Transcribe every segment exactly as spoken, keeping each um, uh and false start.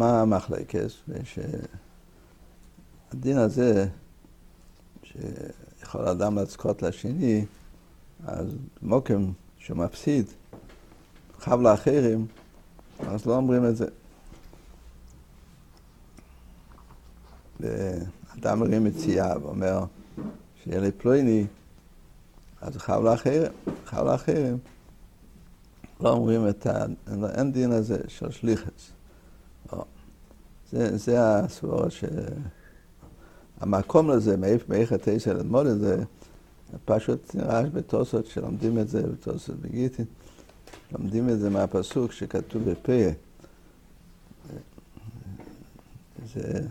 מה המחלקת? שהדין הזה, שיכול אדם לזכות לשני, אז מוקם שמפסיד, חב לאחרים, אז לא אומרים את זה. ואדם מרים מציאה ואומר, שיהיה לי פלויני, אז חב לאחרים, חב לאחרים. לא אומרים את ה... אין דין הזה של שליחס. לא. זה, זה הסבורה ש... המקום לזה, מאיך התשע ללמוד את זה, פשוט נראה בתוספות שלומדים את זה, בתוספות בגיטין, לומדים את זה מהפסוק שכתוב בפה. זה...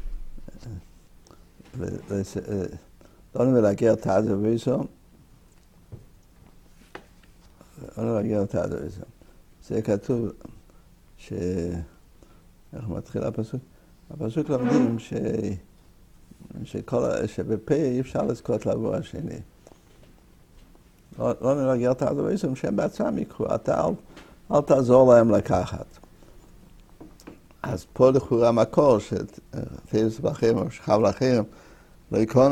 לא נבלגר תעזה ואיסו, לא נבלגר תעזה ואיסו. זה כתוב ש... איך מתחיל הפסוק? הפסוק לומדים ש... שכל... שבפה אי אפשר לזכות לעבור השני. לא, לא נבלגר תעזה ואיסו, שהם בעצמם יקחו, אתה אל, אל תעזור להם לקחת. אז פה לכאורה המקור שתייבס באחרים או שחב לאחרים לא יקון.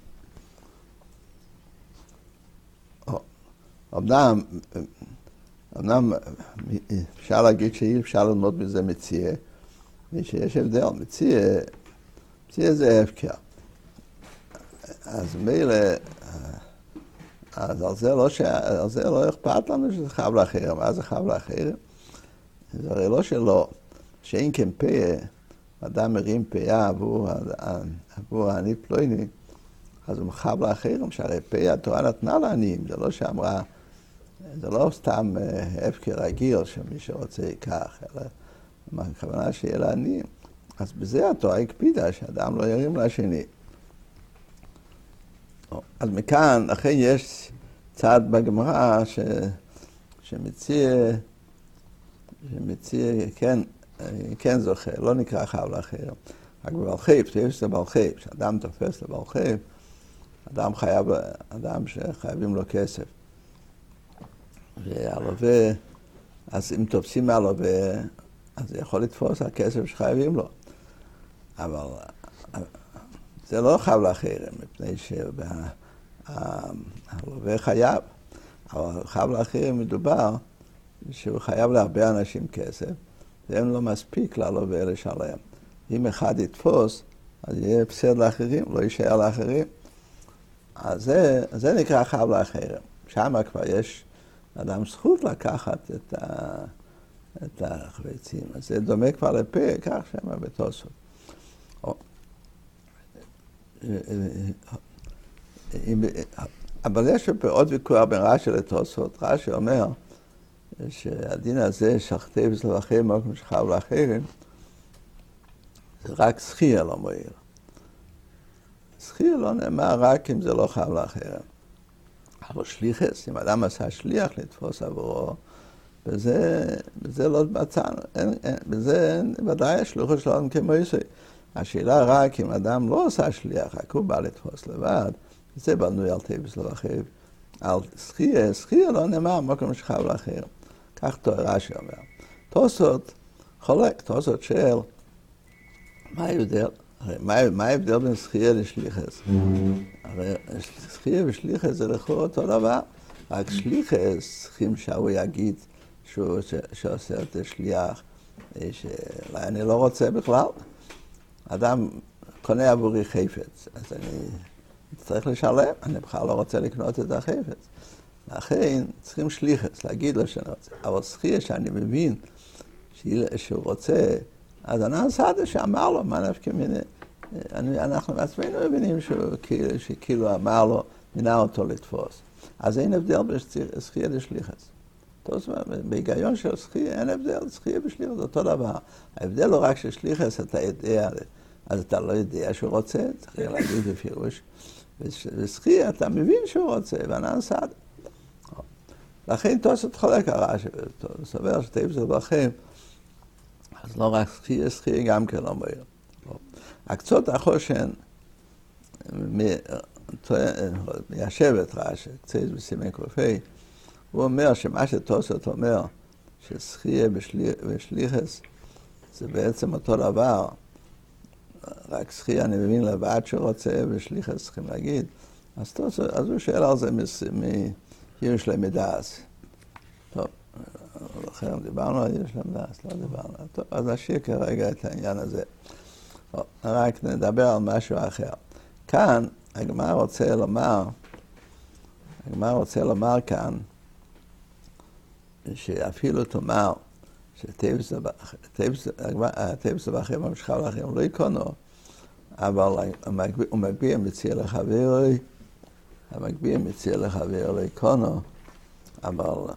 אמנם, אמנם אפשר להגיד שאי אפשר ללמוד מזה מציאה, ושיש הבדל, מציאה, מציאה זה הפקר. אז מילא, אז על זה לא, על זה לא אכפת לנו שזה חב לאחרים. מה זה חב לאחרים? זה הרי לא שלא. שאין כן פה, אדם מרים פיה עבור, עבור העני פלויני, אז הוא מחב לאחרים, שהרי פה התורה נתנה לעניים, זה לא שאמרה, זה לא סתם הפקר רגיל שמי שרוצה ייקח, אלא הכוונה שיהיה לעניים. אז בזה התורה הקפידה, שאדם לא ירים לשני. אז מכאן, אחרי יש צד בגמרא ש... שמציע, שמציע, כן, כן זוכה, לא נקרא חב לאחרים. רק בבעל חייב, תופס לבעל חייב, כשאדם תופס לבעל חייב, אדם חייב, אדם שחייבים לו כסף. והלווה, אז אם תופסים מהלווה, אז זה יכול לתפוס הכסף שחייבים לו. אבל זה לא חב לאחרים, מפני שהלווה חייב. אבל חב לאחרים מדובר שהוא חייב להרבה אנשים כסף, והם לא מספיק ללווה לשלם. אם אחד יתפוס, אז יהיה הפסד לאחרים, לא יישאר לאחרים. אז זה, זה נקרא חב לאחרים. שם כבר יש אדם זכות לקחת את, ה, את החביצים. אז זה דומה כבר לפה, כך שם בתוספות. אבל יש פה עוד ויכוח בין רש"י לתוספות. רש"י אומר שהדין הזה שכתב לבחרים מקום שחב לאחרים, זה רק זכייה לא מועיל. זכייה לא נאמר רק אם זה לא חב לאחרים. אבל שליחס, אם אדם עשה שליח לתפוס עבורו, בזה, בזה לא מצאנו, אין, אין, בזה אין, ודאי השלוחו שלו אין כמו יסוי. השאלה רק אם אדם לא עשה שליח, רק הוא בא לתפוס לבד, זה בנוי על תייבס לבחרים. על זכייה, זכייה לא נאמר מקום שחב לאחרים. כך רש"י אומר. תוספות חולק, תוספות שואל, מה ההבדל? מה, מה ההבדל בין זכייה לשליחס? הרי זכייה ושליחס זה לכאורה אותו דבר. רק שליחס, צריכים שהוא יגיד שהוא שעושה את השליח, שאני לא רוצה בכלל. אדם קונה עבורי חפץ, אז אני צריך לשלם, אני בכלל לא רוצה לקנות את החפץ. לכן צריכים שליחס, להגיד לו שאני רוצה. אבל זכייה שאני מבין שהוא רוצה, אז אני עשה שאמר לו, מה נפקא מיני? אנחנו בעצמנו מבינים שכאילו אמר לו, מינה אותו לתפוס. אז אין הבדל בין זכייה לשליחס. בהיגיון של זכייה אין הבדל, זכייה ושליחס זה אותו דבר. ההבדל הוא רק ששליחס אתה יודע, אז אתה לא יודע שהוא רוצה, צריך להגיד בפירוש. וזכייה אתה מבין שהוא רוצה, ואני סעד. לכן תוספות חולק הרש"י, סובר שתייבס לבחרים, אז לא רק זכייה, זכייה גם כן לא מועיל. הקצות החושן מיישב את רש"י, קצת בסימן קופי, הוא אומר שמה שתוספות אומר, שזכייה ושליחס, זה בעצם אותו דבר. רק שחי אני מבין לבד שרוצה, ושליחס צריכים להגיד. אז, טוב, אז הוא שואל על זה מירש למדעס. טוב, לכן דיברנו על ירש למדעס, לא דיברנו. טוב, אז נשאיר כרגע את העניין הזה. טוב, רק נדבר על משהו אחר. כאן, הגמרא רוצה לומר, הגמרא רוצה לומר כאן, שאפילו תאמר, שטייבס לבחרים ממשיכה לאחרים לא יקונו, אבל הוא מגביה מציע לחברי, המגביה מציע לחבר לא יקונו, אבל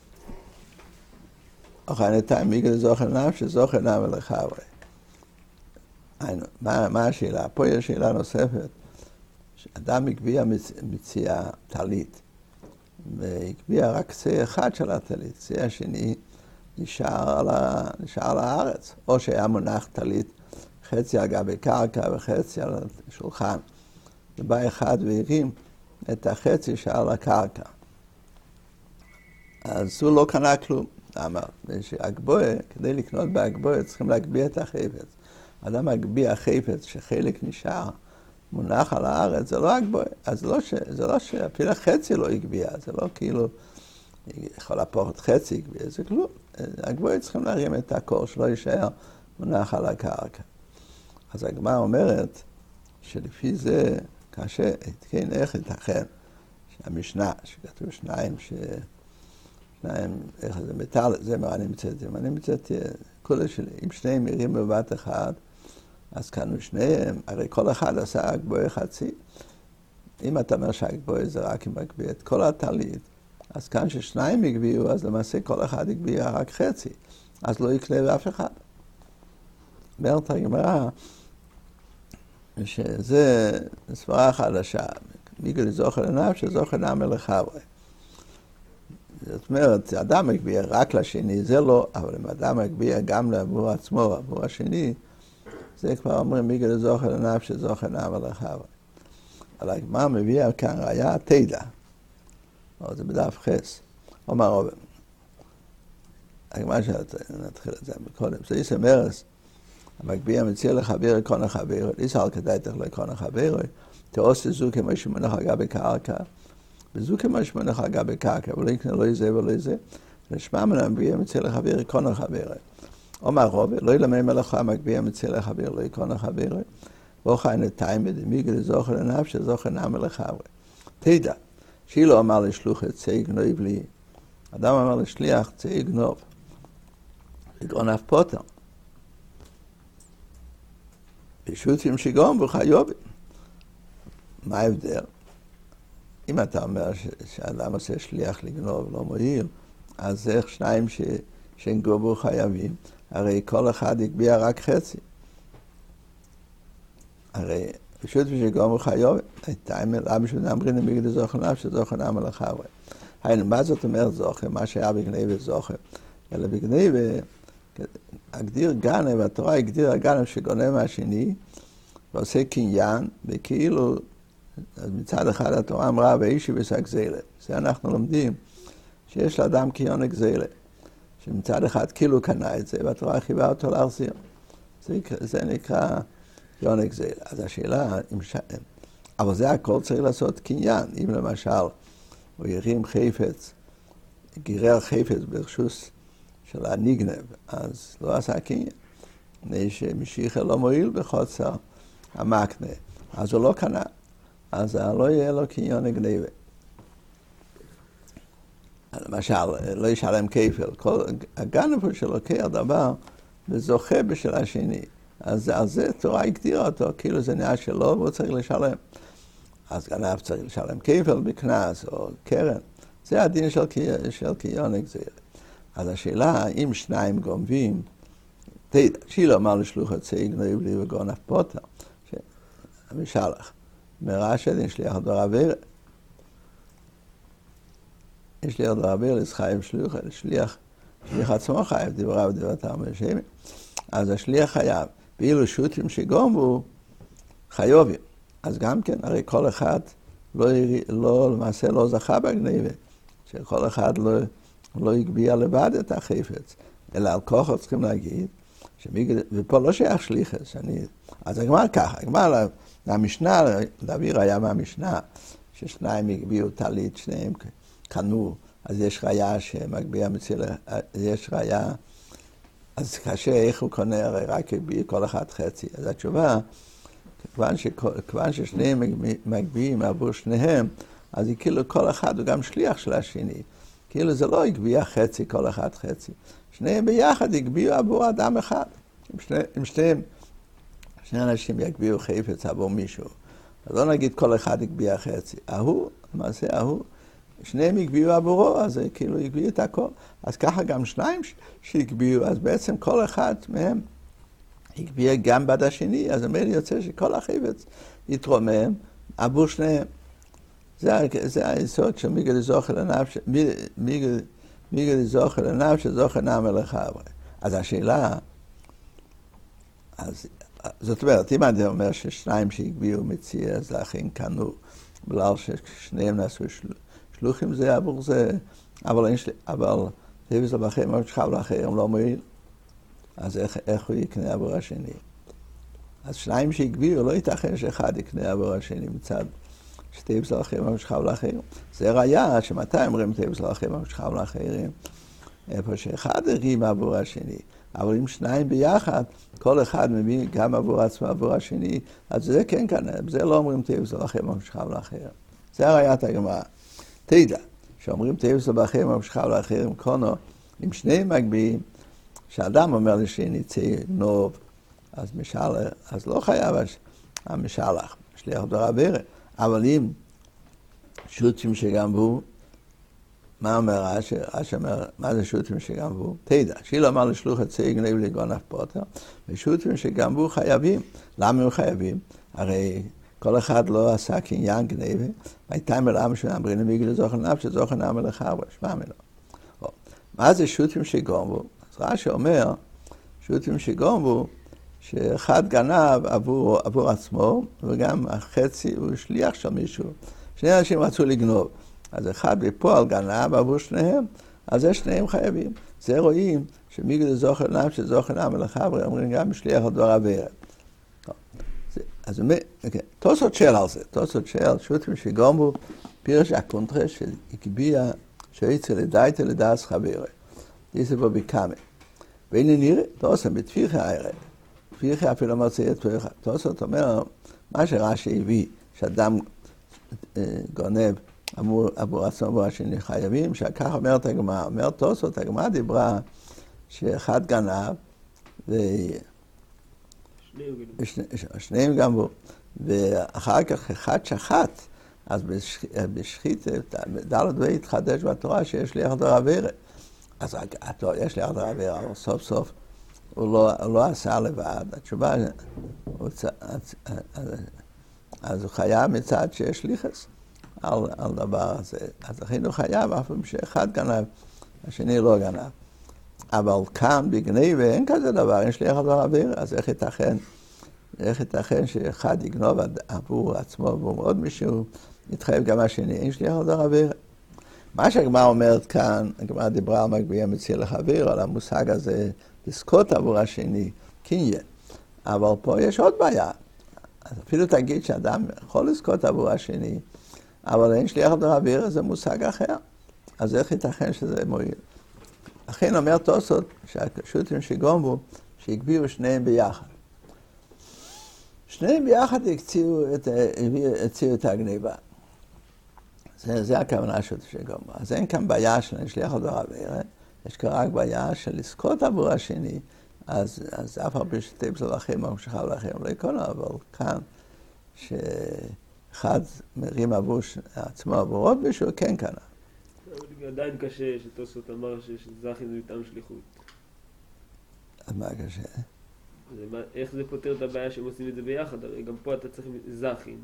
אחרי נתיים מיגל זוכר נפש, זוכר נפש לחברי. מה השאלה? פה יש שאלה נוספת. אדם הגביה מציע טלית, והגביה רק צי אחד של הטלית, צי השני נשאר על, ה... נשאר על הארץ, או שהיה מונח טלית חצי על גבי קרקע וחצי על השולחן. ובא אחד והרים את החצי שעל הקרקע. אז הוא לא קנה כלום. למה? שהגבוה, כדי לקנות בהגבוה צריכים להגביה את החפץ. אדם מגביה חפץ שחלק נשאר מונח על הארץ, זה לא הגבוה. אז לא ש... זה לא שאפילו חצי לא הגביה, זה לא כאילו יכול להפוך את חצי הגביה, זה כלום. הגבוה צריכים להרים את הקור שלא יישאר מונח על הקרקע. אז הגמרא אומרת שלפי זה קשה, כן, איך ייתכן שהמשנה, שכתוב שניים, ש... שניים, איך זה מטל, זה מה אני מצאתי, אני מצאתי כולה שלי, אם שניהם ירים בבת אחד, אז כאן שניהם, הרי כל אחד עשה הגבוה חצי. אם אתה אומר שהגבוה זה רק אם מגביה את כל הטלית, אז כאן ששניים הגביהו, אז למעשה כל אחד הגביה רק חצי, אז לא יקנה באף אחד. אומרת הגמרא, שזה סברה חדשה, מיגל זוכר לנפש, זוכר נמי לחברי. זאת אומרת, אדם מגביה רק לשני, זה לא, אבל אם אדם מגביה גם לעבור עצמו, עבור השני, זה כבר אומרים מיגל זוכר לנפש, זוכר נמי לחברי. אבל הגמרא מביאה כאן ראיה תדע, או זה בדף חס, אומר רובי. הגמרא שנתחיל את זה מקודם, זה איסה מרס, המגביה מציע לחבר קון החבר, איסה על כדאי תך לקון החבר, תעושה זו כמו שמונח אגב בקרקע, וזו כמו שמונח אגב בקרקע, ולא יקנה לא זה ולא זה, נשמע מן המגביה מציע לחבר קון החבר. אומר רובי, לא ילמי מלאכה המגביה מציע לחבר לא יקון החבר, ואוכי נתיים בדמיגל זוכר לנפש, זוכר נמי לחבר. תדע, שהיא לא אמר לשלוח את צי גנוב לי, אדם אמר לשליח צי גנוב, לגרון אף פוטר. פשוטים שגום וחיובים. מה ההבדל? אם אתה אומר שאדם עושה שליח לגנוב לא מועיל, אז איך שניים ש... שהם גובו חייבים? הרי כל אחד יגביה רק חצי. הרי פשוט שגום וחיובים, למה שנאמרים למגד זוכר נפש, זוכר נמי לחברי. היינו, מה זאת אומרת זוכר? מה שהיה בגניבה זוכר. אלא בגניבה, הגדיר גנב, התורה הגדיר הגנב שגונב מהשני, ועושה קניין, וכאילו, אז מצד אחד התורה אמרה, ואישי ושק זלה. זה אנחנו לומדים, שיש לאדם קיון גזלה, שמצד אחד כאילו קנה את זה, והתורה חיבה אותו להחזיר. זה, זה נקרא קיון גזלה. אז השאלה, אם ש... אבל זה הכל צריך לעשות קניין. אם למשל, הוא ירים חפץ, גירר חפץ ברשוס, של הנגנב, אז לא עשה קניין. מפני שמשיחה לא מועיל בחוצר המקנה. אז הוא לא קנה. אז לא יהיה לו קניין גניבה. למשל, לא ישלם כפל. כל הגנב של לוקח דבר וזוכה בשל השני. אז על זה תורה הגדירה אותו, כאילו זה נהיה שלו והוא צריך לשלם. אז גנב צריך לשלם כפל בקנס או קרן. זה הדין של, של קניין גזירה. אז השאלה, אם שניים גונבים, תדע, שילה אמר לשלוח את צי גנוב לי וגון אף פוטר, המשלח, מרשת, יש לי דבר עביר, יש לי דבר עביר, לסחייב שלוח, שליח, שליח עצמו חייב, דברה ודברתם בשמן, אז השליח חייב, ואילו שוטים שגונבו, חיובים, אז גם כן, הרי כל אחד לא, לא למעשה לא זכה בגניבה, שכל אחד לא, לא יגביה לבד את החפץ, אלא על כוחו צריכים להגיד ופה לא שייך שליחס. אני, אז הגמרא ככה, הגמרא, המשנה, להביא ראיה מהמשנה, ששניים הגביאו טלית, שניהם קנו, אז יש ראיה שמגביה מציל, יש ראיה, אז קשה איך הוא קונה, הרי רק הגביא כל אחד חצי. אז התשובה, כיוון, כיוון ששניהם מגביאים עבור שניהם, אז כאילו כל אחד הוא גם שליח של השני. כאילו זה לא הגביע חצי, כל אחד חצי. שניהם ביחד הגביאו עבור אדם אחד. אם שני, אם שניהם, שני אנשים יגביאו חפץ עבור מישהו. אז לא נגיד כל אחד הגביע חצי. ההוא, למעשה ההוא, שניהם הגביאו עבורו, אז כאילו הגביאו את הכל. אז ככה גם שניים שהגביאו, אז בעצם כל אחד מהם הגביע גם בעד השני, אז אומר לי יוצא שכל החפץ יתרומם עבור שניהם. זה, זה היסוד של מיגל זוכר לנפש, מיגל, מיגל זוכר לנפש, זוכר נעמה לחברה. אז השאלה, אז, זאת אומרת, אם אני אומר ששניים שהגביאו מציע, אז לאחים קנו, בגלל ששניהם נעשו של, שלוחים זה עבור זה, אבל אין שלי, אבל תביס לבחרים, אבל שחב לאחרים לא מועיל, אז איך, איך הוא יקנה עבור השני? אז שניים שהגביאו, לא ייתכן שאחד יקנה עבור השני מצד, שתיבס לאחרים המשכב לאחרים. זה ראיה שמתי אומרים תיבס לאחרים המשכב לאחרים? איפה שאחד הרים עבור השני. אבל אם שניים ביחד, כל אחד מביא גם עבור עצמו עבור השני, אז זה כן כאן, זה לא אומרים תיבס לאחרים המשכב לאחרים. זה ראיית הגמרא. תדע, שאומרים תיבס לאחרים המשכב לאחרים, קונו, אם שניהם מגביעים, שאדם אומר לשני צי נוב, אז משלח, אז לא חייב המשלח, שליח דבר עבירה. אבל אם שותים שגנבו, מה אומר רש"י? רש"י אומר, מה זה שותים שגנבו? תדע, שילה אמר לשלוח את צי גנב לגונב פוטר, ושותים שגנבו חייבים. למה הם חייבים? הרי כל אחד לא עשה קניין גנבה, והייתה מלאם שאמרים למיגל זוכר נפש, זוכר נעמה לחברה, שמע מלא. מה זה שותים שגנבו? אז רש"י אומר, שותים שגנבו, שאחד גנב עבור, עבור עצמו, וגם החצי הוא שליח של מישהו. שני אנשים רצו לגנוב. אז אחד בפועל גנב עבור שניהם, אז זה שניהם חייבים. זה רואים שמיגל זוכר נפש, זוכר נעמה לחברה, אומרים גם שליח לדבר עבירה. אז תוספות שאל על זה, תוספות שאל, שותים שגנבו, פירש הקונטרה שהגביע שיצא לדייתא לדעס חברה. זה בו בקאמה. והנה נראה, תוספות בתפיחה הערב. תפיחה אפילו מרצה את תפיחה. תוספות אומר, מה שרש"י הביא, שאדם גונב עבור עצמו עבור השני חייבים, שכך אומרת הגמרא, אומר תוספות, הגמרא דיברה שאחד גנב, ושניהם גנבו, ואחר כך אחד שחט, אז בשחית, דלת ואי התחדש בתורה שיש לי אחדור עבירה. אז יש לי אחדור עבירה, אבל סוף סוף הוא לא, הוא לא עשה לבד. התשובה, הוא, אז הוא חייב מצד שיש ליחס על, על דבר הזה. אז לכן הוא חייב, אף פעם שאחד גנב, השני לא גנב. אבל כאן בגניבה אין כזה דבר, יש לי אחדור עבירה, אז איך ייתכן? איך ייתכן שאחד יגנוב עבור עצמו ועבור עוד מישהו, יתחייב גם השני, אין שליח עוד עבירה. מה שהגמרא אומרת כאן, הגמרא דיברה על מגביה מציע לחבר, על המושג הזה, לזכות עבור השני, קניין. אבל פה יש עוד בעיה. אז אפילו תגיד שאדם יכול לזכות עבור השני, אבל אין שליח עוד עבירה, זה מושג אחר. אז איך ייתכן שזה מועיל? לכן אומר תוספות, שהשותים שגנבו, שהגביאו שניהם ביחד. שניהם ביחד הציעו את, הציעו את הגניבה. זה, זה הכוונה של שגנבו. אז אין כאן בעיה של שליח עוד עבירה, יש כאן רק בעיה של לזכות עבור השני, אז, אז אף הרבה שתיבס לכם, ממשיכה לכם, לא יקונו, אבל כאן, שאחד מרים עבור עצמו עבור עוד מישהו, כן קנה. עדיין קשה שתוספות אמר שזכין זה מטעם שליחות. אז מה קשה? זה, איך זה פותר את הבעיה שהם עושים את זה ביחד? הרי גם פה אתה צריך זכין,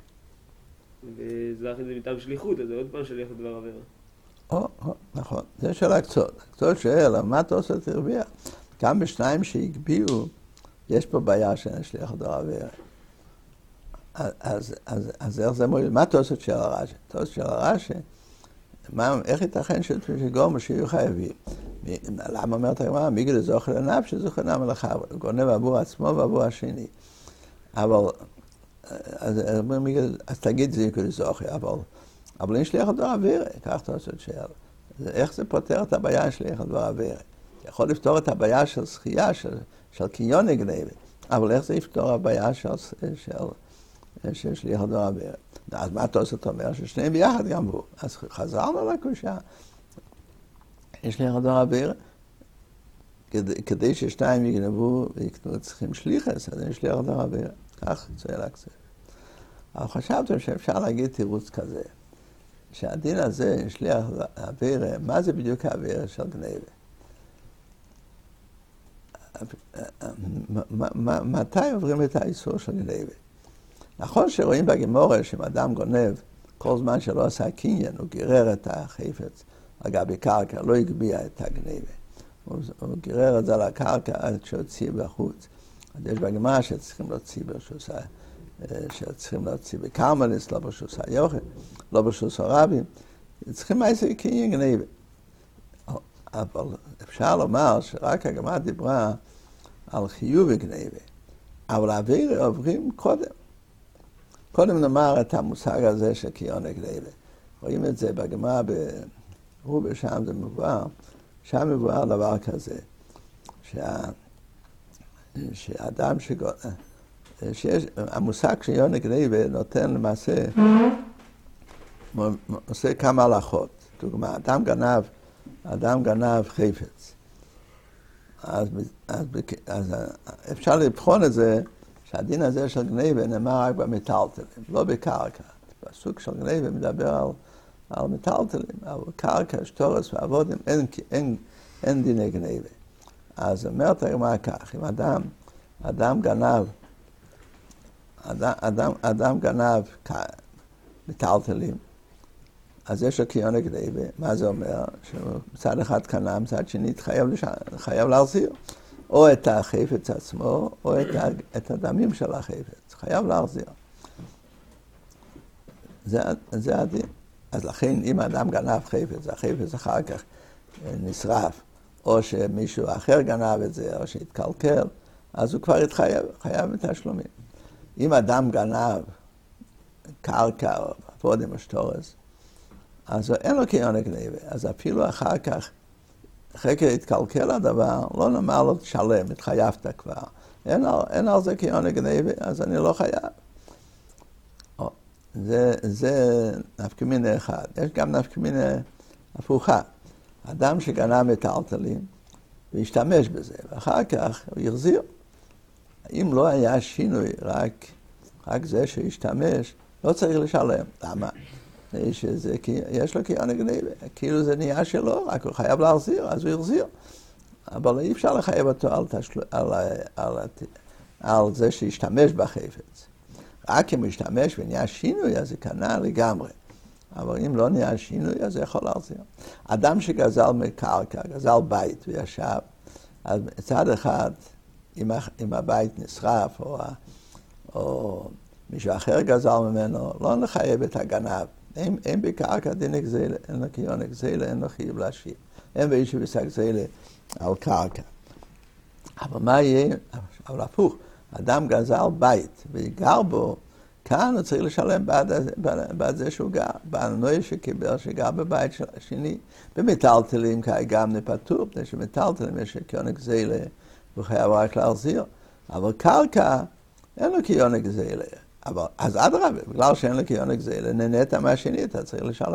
וזכין זה מטעם שליחות, אז זה עוד פעם שליח לדבר עבירה. או, או, נכון. זה שאלה קצות. הקצות שואל, מה תוספות הרוויח? גם בשניים שהגביאו, יש פה בעיה שאין שליח לדבר עבירה. אז, אז, אז, אז איך זה מועיל? מה תוספות של הרש"י? תוספות של הרש"י, מה, איך ייתכן שגורמו שיהיו חייבים? למה אומרת הגמרא? מיגל זוכר לנפש, זוכר נם לחבר. הוא גונב עבור עצמו ועבור השני. אבל, אז, אז תגיד זה יקל זוכר, אבל, אבל אין שליח לדבר אווירה, כך אתה עושה את שאלה. איך זה פותר את הבעיה של שליח לדבר אווירה? יכול לפתור את הבעיה של זכייה, של, של קיון נגנבת, אבל איך זה יפתור הבעיה של, של, של שליח לדבר אווירה? אז מה אתה עושה? אתה אומר ששניהם ביחד גם הוא. אז חזרנו לקושה. יש שליח לדבר אווירה. כדי, כדי ששתיים יגנבו ויקנו צריכים שליחס, אז יש שליח לדבר אווירה. כך יצא להקצב. אבל חשבתם שאפשר להגיד תירוץ כזה, שהדין הזה, שליח אווירה, מה זה בדיוק האווירה של גנבה? מתי עוברים את האיסור של גנבה? נכון שרואים בגמורה שאם אדם גונב, כל זמן שלא עשה קניין, הוא גירר את החפץ על גבי קרקע, לא הגביע את הגנבה. הוא, הוא גירר את זה על הקרקע עד שהוציא בחוץ. אז יש בגמרא שצריכים להוציא ברשוס, שצריכים להוציא בקרמליס, לא ברשוס היוחד, לא ברשוס הרבים. צריכים לעשות קניין גנבה. אבל אפשר לומר שרק הגמרא דיברה על חיוב גנבה, אבל האווירה עוברים קודם. קודם נאמר את המושג הזה של קיון גנבה. רואים את זה בגמרא ברובה, שם זה מבואר, שם מבואר דבר כזה, שה, שאדם שגונב, שיש, המושג של קיון גנבה נותן למעשה, עושה כמה הלכות. דוגמה, אדם גנב, אדם גנב חפץ. אז, אז, אז אפשר לבחון את זה, שהדין הזה של גנבה נאמר רק במטלטלים, לא בקרקע. בסוג של גנבה מדבר על, על מטלטלים, אבל קרקע, שטורס ועבודים, אין, אין, אין דיני גנבה. אז אומרת הגמרא כך, אם אדם, אדם גנב, אדם, אדם, אדם גנב מטלטלים, אז יש לו קיון גנבה. מה זה אומר? שמצד אחד קנה, מצד שני חייב, לש... חייב להחזיר. או את החפץ עצמו, או את, ה... את הדמים של החפץ. חייב להחזיר. זה, זה הדין. אז לכן, אם האדם גנב חפץ, החפץ אחר כך נשרף, או שמישהו אחר גנב את זה, או שהתקלקל, אז הוא כבר התחייב, חייב בתשלומים. אם אדם גנב קרקע, או עבודים או שטורס, אז אין לו קיון גנבה, אז אפילו אחר כך, אחרי כהתקלקל הדבר, לא נאמר לו תשלם, התחייבת כבר. אין, אין על זה קיון גנבה, אז אני לא חייב. או, זה, זה נפקא מינה אחד. יש גם נפקא מינה הפוכה. אדם שגנב מטלטלים, והשתמש בזה, ואחר כך הוא יחזיר. אם לא היה שינוי, רק, רק זה שהשתמש, לא צריך לשלם. למה? שזה, יש לו קיון גנבה, כאילו זה נהיה שלו, רק הוא חייב להחזיר, אז הוא יחזיר. אבל אי אפשר לחייב אותו על, תשל... על, על, על, על זה שישתמש בחפץ. רק אם הוא ישתמש ונהיה שינוי, אז זה קנה לגמרי. אבל אם לא נהיה שינוי, אז זה יכול להחזיר. אדם שגזל מקרקע, גזל בית וישב, אז מצד אחד, אם, אם הבית נשרף, או, או מישהו אחר גזל ממנו, לא נחייב את הגנב. אין, אין בקרקע דין גזלה, אין לו קיון גזלה, אין לו חיוב להשיב. אין באיש ובשק גזלה על קרקע. אבל מה יהיה? אבל הפוך, אדם גזל בית וגר בו, כאן הוא צריך לשלם בעד, בעד, בעד זה שהוא גר. בנוי שקיבל שגר בבית של השני, במטלטלים גם נפטור, מפני שמטלטלים יש קיון גזלה, הוא חייב רק להחזיר. אבל קרקע, אין לו קיון גזלה. אבל, אז אדרבה, בגלל שאין לו קיון גזלה, נהנית מהשני, אתה צריך לשלם.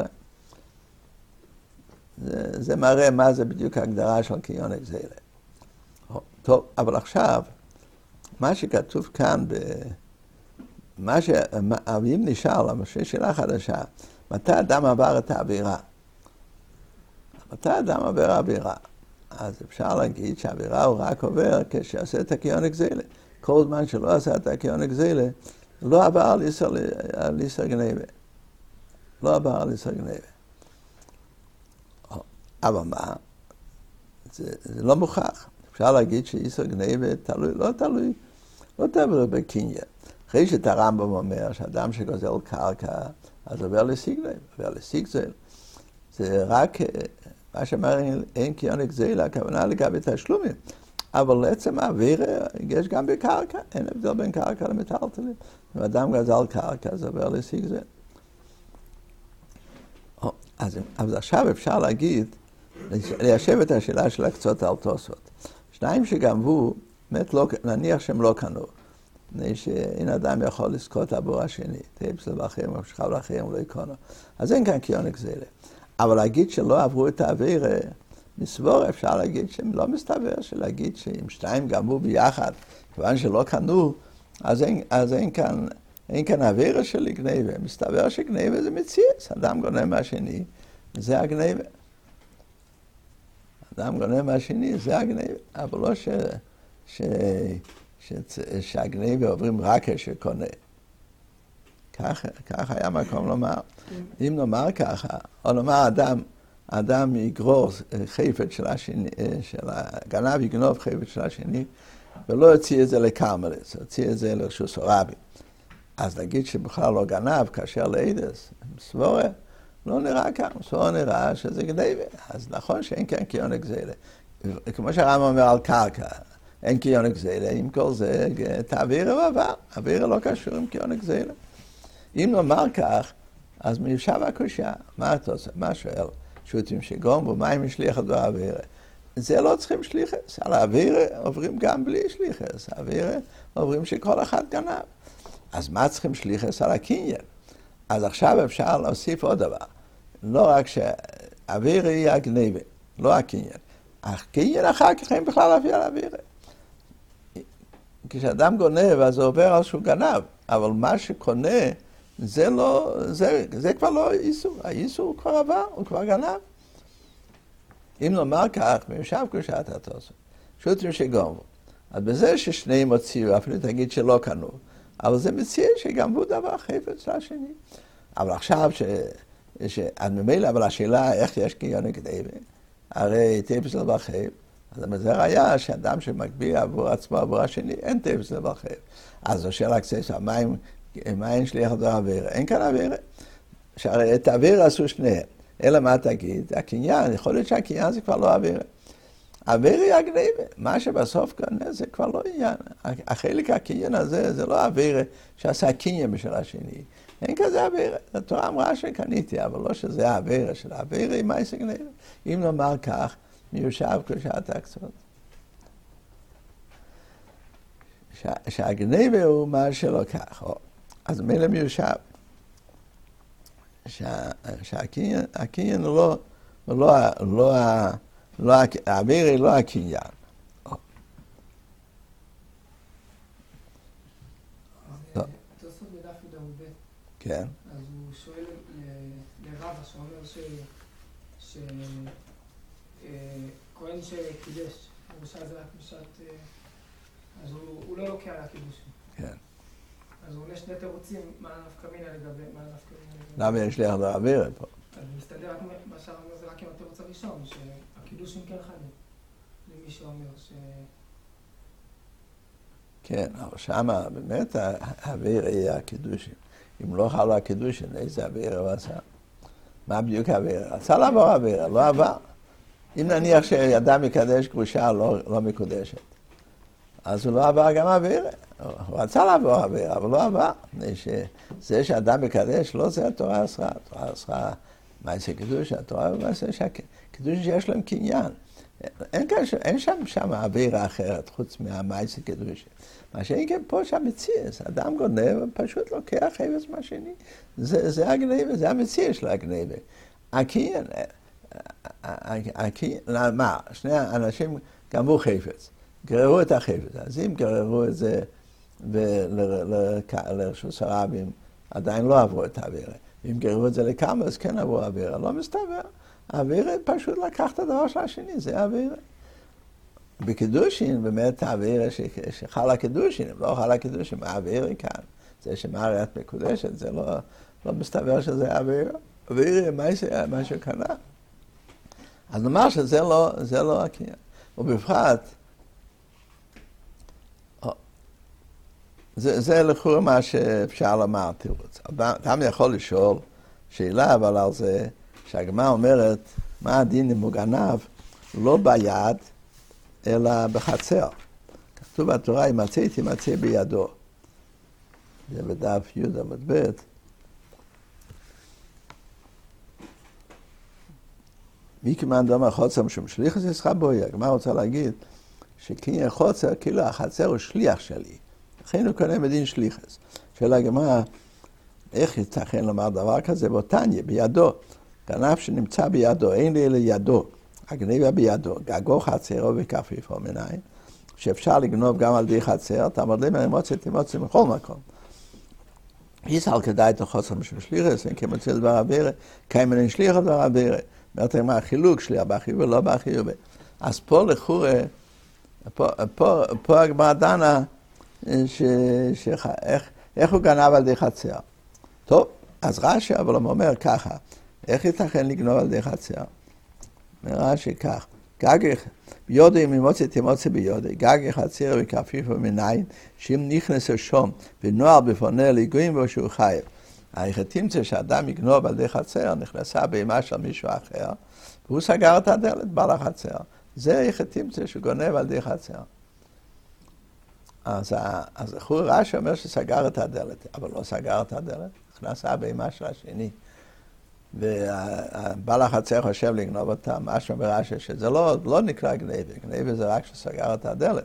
זה, זה מראה מה זה בדיוק ההגדרה של קיון גזלה. טוב, אבל עכשיו, מה שכתוב כאן, ב... מה ש... אם נשאר לה, שיש שאלה חדשה, מתי אדם עבר את העבירה? מתי אדם עבר העבירה? אז אפשר להגיד שהעבירה הוא רק עובר כשעושה את הקיון גזלה. כל זמן שלא עשה את הקיון גזלה, לא עבר על איסר גנבה. לא עבר על איסר גנבה. אבל מה? זה, זה לא מוכח. אפשר להגיד שאיסר גנבה תלוי, לא תלוי, לא תלוי בקניין. אחרי שאת הרמב"ם אומר שאדם שגוזל קרקע, אז עובר לסיגנב, עובר לסיגזל. זה רק מה שאומר אין קיונק זילה, הכוונה לגבי תשלומים. אבל לעצם האוויר יש גם בקרקע, אין הבדל בין קרקע למטלטלים. אם אדם גזל קרקע, זה עובר לסיג זה. אז, אז עכשיו אפשר להגיד, ליישב את השאלה של הקצות על תוספות. שניים שגנבו, באמת לא, נניח שהם לא קנו. שאין אדם יכול לזכות עבור השני, טייפס לבחרים או שכב לאחרים לא יקונו. אז אין כאן קיונק זילה. אבל להגיד שלא עברו את האוויר, מסבור אפשר להגיד שהם לא מסתבר, שלהגיד שאם שתיים גנבו ביחד, כיוון שלא קנו, אז אין, אז אין כאן, אין כאן אוויר של גניבה. מסתבר שגניבה זה מציאס, אדם גונב מהשני, זה הגניבה. אדם גונב מהשני, זה הגניבה, אבל לא ש... ש... ש... שהגניבה עוברים רק כשקונה. כך, כך היה מקום לומר. אם נאמר ככה, או נאמר אדם, אדם יגרור חפץ של השני, של הגנב יגנוב חפץ של השני, ולא יוציא את זה לקרמלס, יוציא את זה לרשוס הרבי. אז נגיד שבכלל לא גנב, כאשר לאידס, סבורה, לא נראה כאן, סבורה נראה שזה גניבה. אז נכון שאין כאן קיונק זילה. כמו שהרמב"ם אומר על קרקע, אין קיונק זילה, עם כל זה, את האוויר ועבר. האוויר לא קשור עם קיונק זילה. אם נאמר כך, אז מיושב הקושה, מה אתה עושה? מה שואל? שוטים שגום, ומה אם שליח הדבר האוויר? זה לא צריכים שליחס. על האוויר עוברים גם בלי שליחס. האוויר עוברים שכל אחד גנב. אז מה צריכים שליחס? על הקניין. אז עכשיו אפשר להוסיף עוד דבר. לא רק שהאוויר יהיה הגניבה, לא הקניין. הקניין אחר כך הם בכלל להביא על האוויר. כשאדם גונב, אז זה עובר על שהוא גנב. אבל מה שקונה, זה לא, זה, זה כבר לא איסור. האיסור הוא כבר עבר, הוא כבר גנב. אם נאמר כך, מיושב קושת התוספות, שוטים שגנבו. אז בזה ששניהם הוציאו, אפילו תגיד שלא קנו, אבל זה מציע שגנבו דבר חפץ של השני. אבל עכשיו, ש... ש... אז ממילא, אבל השאלה איך יש קיונק דייבה, הרי טייפס דבר חפץ, אז זה ראיה שאדם שמגביר עבור עצמו עבור השני, אין טייפס דבר חפץ. אז זו שאלה קצת, מה אם, מה אין שליח דבר אוויר? אין כאן אוויר. שהרי את האוויר עשו שניהם. אלא מה תגיד? הקניין, יכול להיות שהקניין זה כבר לא אוויר. אוויר היא הגניבה. מה שבסוף כאן זה כבר לא עניין. החלק הקניין הזה זה לא אוויר שעשה קניין בשביל השני. אין כזה אוויר. התורה אמרה שקניתי, אבל לא שזה האוויר של האוויר היא מה זה גניבה. אם נאמר כך, מיושב קושת הקצות. שהגניבה הוא מה שלא כך. אז מילא מיושב. שהקניין הוא לא, לא, לא, לא, האוויר היא לא הקניין. תוספות בדף י"ב. כן. אז הוא שואל לרבא שאומר שכהן שקידש, הוא עושה את זה רק בשעת, אז הוא לא לוקח על הקידושים. כן. אז הוא עולה שני תירוצים, מה נפקא מינה לגבי, מה נפקא מינה לגבי. למה יש לי הרבה אוויר פה? אז מסתדר רק מה שאומר זה רק עם התירוץ הראשון, שהקידושים כן חלים. למי שאומר ש... כן, אבל שמה באמת האוויר יהיה הקידושים. אם לא חלו הקידושים, איזה אוויר הוא עשה? מה בדיוק האוויר? רצה לעבור אוויר, לא עבר. אם נניח שאדם מקדש גרושה לא, לא מקודשת, אז הוא לא עבר גם אוויר. הוא רצה לעבור אוויר, אבל לא עבר. זה שאדם מקדש, לא זה התורה אסרה. התורה אסרה מעשה קידוש, התורה מעשה שהקידוש שיש להם קניין. אין, אין שם שם אוויר אחרת, חוץ מהמעשה קידוש. מה שאין כן פה שהמציאס, אדם גונב, פשוט לוקח חפץ מהשני. זה, זה הגניבה, זה המציאס של הגניבה. הקניין, הקניין, מה? שני אנשים גנבו חפץ. גררו את החפץ. אז אם גררו את זה לרשוס הרבים, עדיין לא עברו את האוויר. אם גררו את זה לכמה, אז כן עברו האוויר. לא מסתבר. האוויר פשוט לקח את הדבר של השני, זה האוויר. בקידושין, באמת האוויר שחל הקידושין, לא חל הקידושין, האוויר כאן. זה שמערכת מקודשת, זה לא, לא מסתבר שזה האוויר. האוויר, מה שקנה. אז נאמר שזה לא, זה לא הקניין. ובפרט, זה, זה לכאורה מה שאפשר לומר, תירוץ. אדם יכול לשאול שאלה, אבל על זה שהגמרא אומרת, מה הדין אם הוא גנב לא ביד, אלא בחצר. כתוב בתורה, אם מצא תמצא בידו. זה בדף י' עמוד ב'. מי כמען דומה חוצר משום שליח, זה ישחה בויה. הגמרא רוצה להגיד שקניין חוצר, כאילו החצר הוא שליח שלי. לכן הוא קונה בדין שליחס. שאלה הגמרא, איך ייתכן לומר דבר כזה? בוטניה, בידו. גנב שנמצא בידו, אין לי אלא ידו. הגניבה בידו, גגו חצרו וכפיפו מנין, שאפשר לגנוב גם על די חצר, תעמוד לי מוצא תמוצא מכל מקום. איסל כדאי את החוצר משום שליחס, אין כמוצא לדבר עבירה, כימן אין שליח לדבר עבירה. אומרת מה החילוק שליח בחיוב ולא בחיוב. אז פה לכאורה, פה, פה, פה הגמרא דנה, ש, ש, איך, איך הוא גנב על די חצר. טוב, אז רש"י אבל הוא אומר ככה, איך ייתכן לגנוב על די חצר? רש"י כך, גג יודי ממוצא תמוצא ביודי, גג חצר וכפיפו מנין, שאם נכנסו שום ונוער בפונה לגויים בו שהוא חייב. איך תמצא שאדם יגנוב על די חצר, נכנסה בהמה של מישהו אחר, והוא סגר את הדלת, בעל החצר. זה איך תמצא שהוא גונב על די חצר. אז, אז רש"י אומר שסגר את הדלת, אבל לא סגר את הדלת, נכנסה בהמה של השני. ובעל החצר חושב לגנוב אותה, משהו ברש"י, שזה לא, לא נקרא גניבה, גניבה זה רק שסגר את הדלת.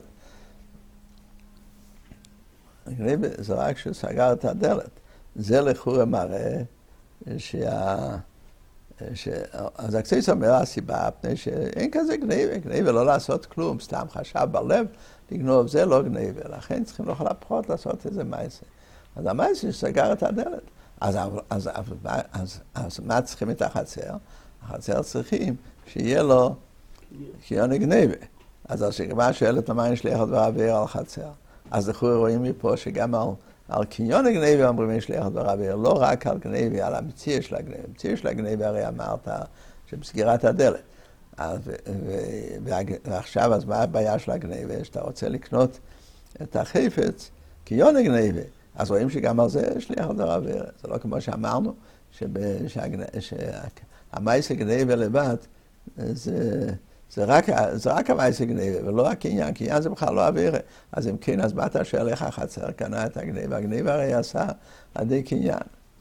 גניבה זה רק שסגר את הדלת. זה לכאורה מראה שה... ש... אז הקציץ אומר הסיבה, פני שאין כזה גניבה, גניבה לא לעשות כלום, סתם חשב בלב לגנוב, זה לא גניבה, לכן צריכים לכל הפחות לעשות איזה מייסה. אז המייסה שסגר את הדלת. אז, אז, אז, אז, אז מה צריכים את החצר? החצר צריכים שיהיה לו קיון גניבה. אז השגמה שואלת מה יש לי אחד דבר עביר על חצר. אז לכאורה רואים מפה שגם על, על קיון גניבה אומרים יש לי אחד דבר עביר, לא רק על גניבה, על המציא של הגניבה. המציא של הגניבה הרי אמרת שבסגירת הדלת. אז, ו, ו, ועכשיו אז מה הבעיה של הגניבה? שאתה רוצה לקנות את החפץ, קיון גניבה. אז רואים שגם על זה יש לי אחד דבר עביר. זה לא כמו שאמרנו, שהמייסה גניבה לבד, זה, זה רק, זה רק המייסה גניבה, ולא הקניין, קניין זה בכלל לא עביר. אז אם כן, אז מה אתה שואל איך החצר קנה את הגניבה? הגניבה הרי עשה עדי קניין.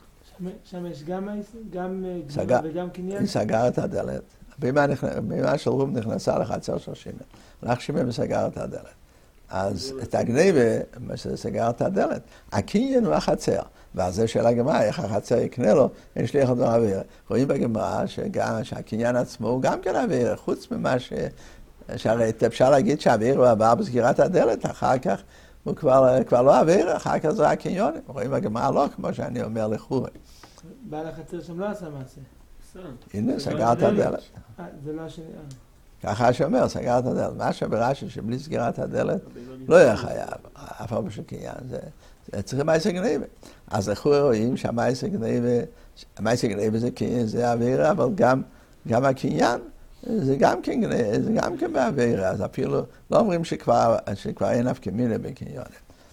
שם יש גם מייסה, גם גניבה וגם קניין? היא סגר את הדלת. בימה של רוב נכנסה לחצר של שימן. הלך שימן וסגר את הדלת. אז את הגניבה, סגר את הדלת. הקניין הוא החצר. ועל זה שאלה הגמרא, איך החצר יקנה לו, אין שליח אותו עביר. רואים בגמרא שגם, שהקניין עצמו הוא גם כן עביר, חוץ ממה ש... שהרי אפשר להגיד שהעביר הוא עבר בסגירת הדלת, אחר כך הוא כבר, כבר לא עביר, אחר כך זה הקניון. רואים בגמרא לא, כמו שאני אומר לחורי. בעל החצר שם לא עשה מעשה. הנה, סגר את הדלת. זה לא השני... ככה שאומר, סגר את הדלת. מה שברש"י שבלי סגירת הדלת לא יהיה חייב, אף פעם של קניין. זה צריך מייסה גניבה. אז לכאורה רואים שהמייסה גניבה, המייסה גניבה זה קניין, זה עבירה, אבל גם, גם הקניין זה גם כן גניבה, זה גם כן בעבירה. אז אפילו לא אומרים שכבר, שכבר אין אף כמינה בקניונים.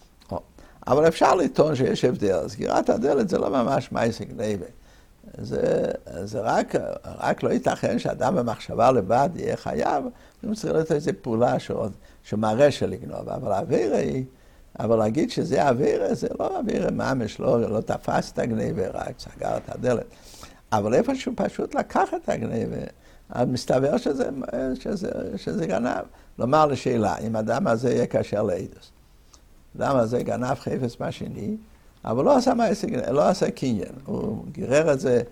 אבל אפשר לטעון שיש הבדל. סגירת הדלת זה לא ממש מייסה גניבה. זה, זה רק, רק לא ייתכן שאדם במחשבה לבד יהיה חייב, הוא צריך לתת איזו פעולה שעוד, שמראה שלגנוב, אבל האווירה היא, אבל להגיד שזה האווירה, זה לא האווירה ממש, לא, לא תפס את הגניבה, רק סגר את הדלת. אבל איפשהו פשוט לקח את הגניבה, אז מסתבר שזה, שזה, שזה גנב. לומר לשאלה, אם האדם הזה יהיה קשר לעדות. האדם הזה גנב חפץ מהשני, אבל לא עשה מעשה, לא עשה קניין, הוא גירר את זה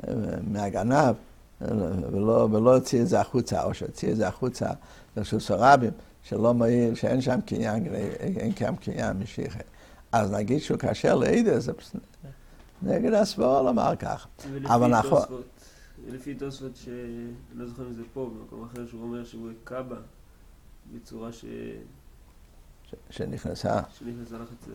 מהגנב, ולא, ולא הוציא את זה החוצה, או שהוציא את זה החוצה לרשות סורבים, שלא מועיל, שאין שם קניין, אין שם קניין משיחה. אז נגיד שהוא קשר לעדה, זה נגד הסבור לומר כך. אבל נכון... לפי תוספות שלא זוכר אם זה פה, במקום אחר שהוא אומר שהוא הכה בה, בצורה ש... שנכנסה. שנכנסה לחצר.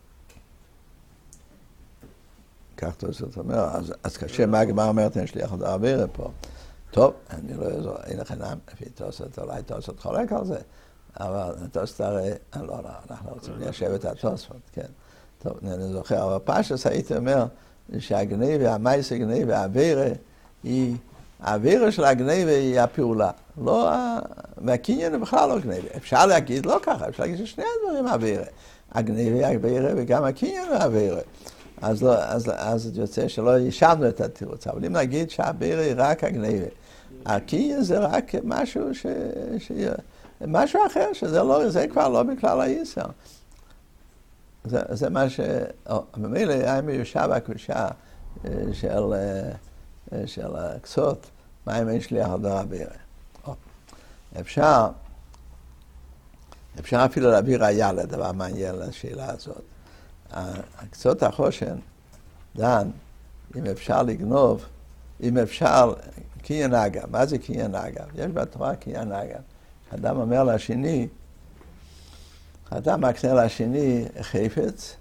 כך תוספות אומר, אז, אז קשה מה הגמרא אומרת, אין שליח עוד עבירה פה. טוב, אני לא יודע, אין לכם נם, לפי תוספות, אולי תוספות חולק על זה, אבל תוספות הרי, לא, לא, אנחנו רוצים ליישב את התוספות, כן. טוב, אני זוכר, אבל פשטוס הייתי אומר, שהגניבה, המייסה גניבה, העבירה, היא האווירה של הגניבה היא הפעולה. לא, והקניין הוא בכלל לא גניבה. אפשר להגיד לא ככה, אפשר להגיד ששני הדברים האווירה. הגניבה היא האווירה וגם הקניין הוא האווירה. אז, לא, אז, אז זה יוצא שלא ישבנו את התירוץ. אבל אם נגיד שהאווירה היא רק הגניבה, הקניין זה רק משהו ש... ש... משהו אחר, שזה לא, זה כבר לא בכלל היסר. זה, זה מה ש... במילא היה מיושב הקושה של, של הקצות, מה אם יש לי הרדור אווירה. אפשר, אפשר אפילו להביא ראיה לדבר מעניין לשאלה הזאת. הקצות החושן דן, אם אפשר לגנוב, אם אפשר, קניין אגב. מה זה קניין אגב? יש בתורה קניין אגב. אדם אומר לשני, אדם מקנה לשני חפץ,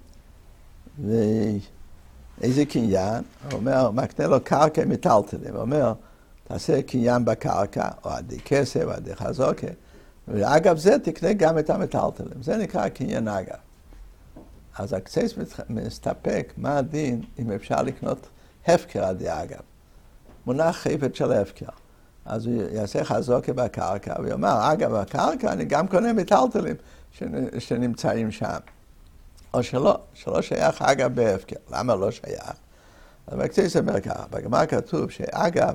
ואיזה קניין? הוא אומר, מקנה לו קרקע מטלטלים. הוא אומר, תעשה קניין בקרקע, או עדי כסף, או עדי חזוקה, ואגב זה תקנה גם את המטלטלים. זה נקרא קניין אגב. אז הקצת מסתפק מה הדין אם אפשר לקנות הפקר עדי אגב. מונח חפץ של הפקר. אז הוא יעשה חזוקה בקרקע, ויאמר, אגב, בקרקע אני גם קונה מטלטלים שנמצאים שם. או שלא, שלא שייך אגב בהפקר. למה לא שייך? אז בקצת אומר ככה, בגמרא כתוב שאגב,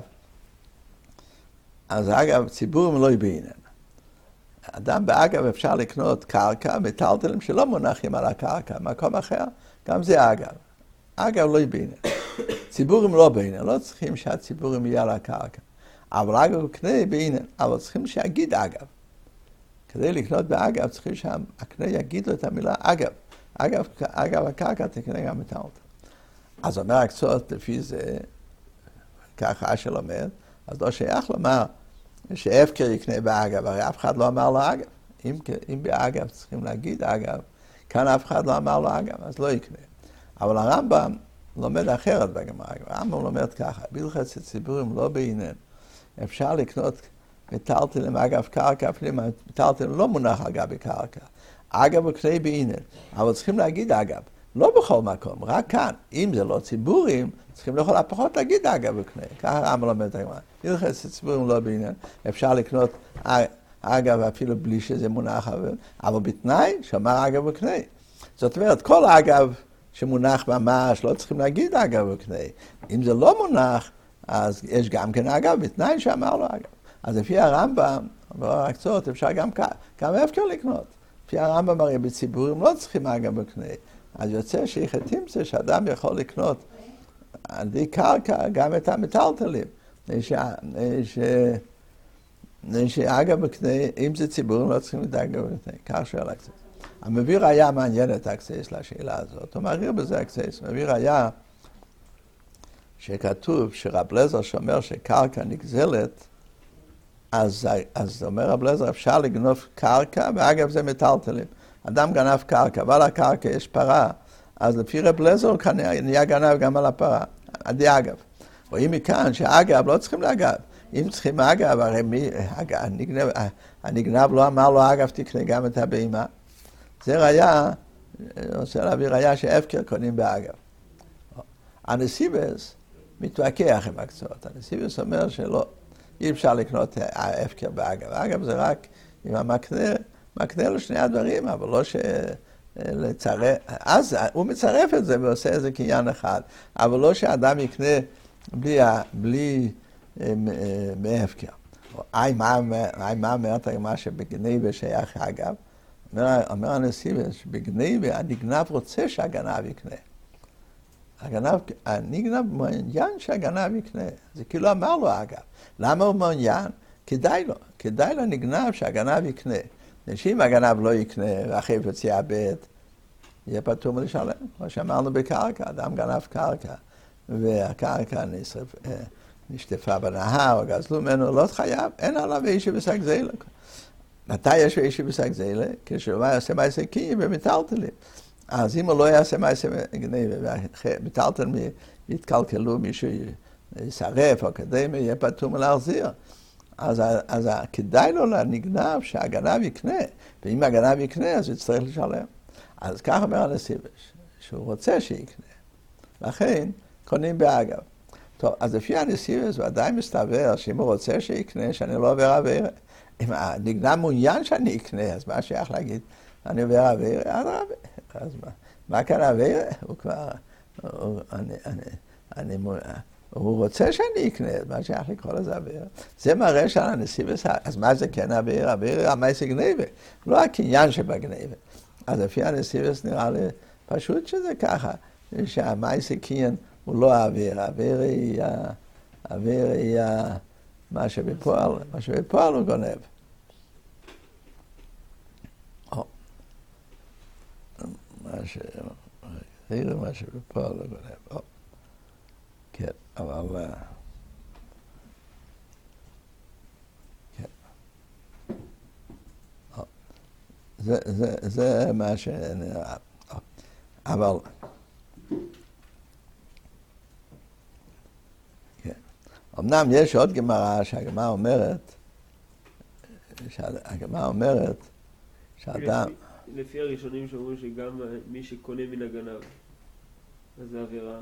אז אגב, ציבורים לא יבינן. אדם באגב אפשר לקנות קרקע, מטלטלים שלא מונחים על הקרקע, מקום אחר, גם זה אגב. אגב לא יבינן. ציבורים לא בינן, לא צריכים שהציבורים יהיה על הקרקע. אבל אגב הוא קנה בעינן, אבל צריכים שיגיד אגב. כדי לקנות באגב צריכים שהקנה יגיד לו את המילה אגב. אגב, אגב הקרקע תקנה גם את האוטו. אז אומר הקצות לפי זה, ככה אשר לומד, אז לא שייך לומר שהפקר יקנה באגב, הרי אף אחד לא אמר לו אגב. אם, אם באגב צריכים להגיד אגב, כאן אף אחד לא אמר לו אגב, אז לא יקנה. אבל הרמב"ם לומד אחרת בגמרא. הרמב"ם לומד ככה, בהלכות ציבורים לא בעינן. אפשר לקנות מטלטלים אגב קרקע, אפילו מטלטלים לא מונח על גבי קרקע. אגב הוא קנה בעינן, אבל צריכים להגיד אגב, לא בכל מקום, רק כאן. אם זה לא ציבורים, צריכים לכל הפחות להגיד אגב הוא קנה. ככה הרמב"ם לומד את הגמרא. בהלכות ציבורים לא בעינן, אפשר לקנות אגב אפילו בלי שזה מונח, אבל בתנאי שאמר אגב הוא קנה. זאת אומרת, כל אגב שמונח ממש, לא צריכים להגיד אגב הוא קנה. אם זה לא מונח, אז יש גם כן אגב, בתנאי שאמר לו אגב. אז לפי הרמב"ם, בהקצות, אפשר גם, גם הפקר לקנות. לפי הרמב"ם הרי בציבורים לא צריכים אגב בקנה. אז יוצא שיחתים זה שאדם יכול לקנות על די קרקע גם את המטלטלים. שאגב בקנה, אם זה ציבורים לא צריכים את אגב בקנה. כך שואל הקצת. המביא ראיה מעניין את הקצת לשאלה הזאת. הוא מעריר בזה הקצת. מביא ראיה שכתוב שרב לזר שאומר שקרקע נגזלת, אז, אז אומר רב לזר, אפשר לגנוב קרקע, ואגב זה מטלטלים. אדם גנב קרקע, ועל הקרקע יש פרה, אז לפי רב לזר הוא נהיה גנב גם על הפרה, עדי אגב. רואים מכאן שאגב לא צריכים לאגב. אם צריכים אגב, הרי מי, אגב, הנגנב, הנגנב לא אמר לו אגב תקנה גם את הבהמה. זה ראיה, רוצה להביא ראיה שהפקר קונים באגב. הנסיבס מתווכח עם הקצות. הנסיבס אומר שלא, אי אפשר לקנות ההפקר באגב. אגב זה רק אם המקנה, מקנה לו שני הדברים, אבל לא שלצרף, אז הוא מצרף את זה ועושה איזה קניין אחד, אבל לא שאדם יקנה בלי, בלי מהפקר. אי מה אומרת מה שבגניבה שייך אגב? אומר, אומר הנסיבס, שבגניבה הנגנב רוצה שהגנב יקנה. הגנב, הנגנב מעוניין שהגנב יקנה. זה כאילו אמר לו אגב. למה הוא מעוניין? כדאי לו. כדאי לו נגנב שהגנב יקנה. שאם הגנב לא יקנה והחפץ יאבד, יהיה פטור מלשלם. כמו שאמרנו בקרקע, אדם גנב קרקע, והקרקע נשרף, נשטפה בנהר, או גזלו ממנו, לא חייב, אין עליו אישי בשק זילה. מתי יש אישי בשק זילה? כשהוא יעשה מעשה קיים ומטלטלים. אז אם הוא לא יעשה מעשה גניבה, והמטלטלים יתקלקלו, מישהו ישרף או קדם, יהיה פטור מלהחזיר. אז, אז כדאי לו לנגנב שהגנב יקנה, ואם הגנב יקנה אז הוא יצטרך לשלם. אז כך אומר הנסיבש, שהוא רוצה שיקנה. לכן קונים באגב. זאת טוב, אז לפי הנסיבוס ודאי מסתבר שאם הוא רוצה שיקנה, שאני לא עובר עבירה. אם הנגנב מעוניין שאני אקנה, אז מה שייך להגיד? אני עובר עבירה? אדרבה. אז מה? מה כאן עבירה? הוא כבר... הוא, אני, אני, אני, הוא רוצה שאני אקנה, מה שייך לקרוא לזה עבירה. זה מראה שעל הנסיבוס, אז מה זה כן עבירה? עבירה המעשה גניבה, לא הקניין שבגניבה. אז לפי הנסיבוס נראה לי פשוט שזה ככה, שהמעשה קניין הוא לא העבירה, העבירה היא, העבירה היא מה שבפועל, מה שבפועל הוא גונב. או, מה ש... העבירה מה שבפועל הוא גונב. או, כן, אבל... כן. או, זה, זה, זה מה שנראה. או, אבל... אמנם יש עוד גמרא שהגמרא אומרת, שהגמרא אומרת שאדם... לפי, לפי הראשונים שאומרים שגם מי שקונה מן הגנב, אז זה עבירה.